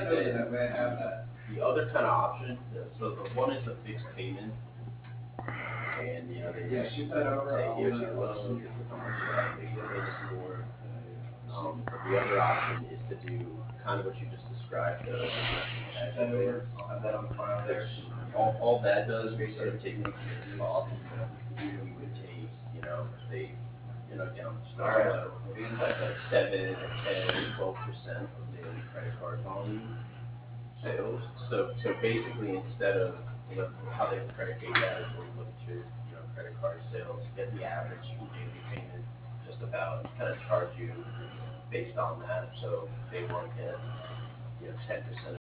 know that way I have that. The other kind of option, so the one is a fixed payment, and they Yeah, shoot that over. say I'll, here's your loan, this is how much you have to make the payments for. The other option is to do kind of what you just described, the commercial shoot cash that over. advance. I'll have that on file there. Which all that does, instead of taking the cost, we would take, they, down, All right. collateral. We'll be in touch. Like 7, 10, 12% of daily credit card volume. So basically, instead of, how they predicate that is when you look at your, credit card sales, get the average daily payment, just about kind of charge you based on that. So if they want to get, 10%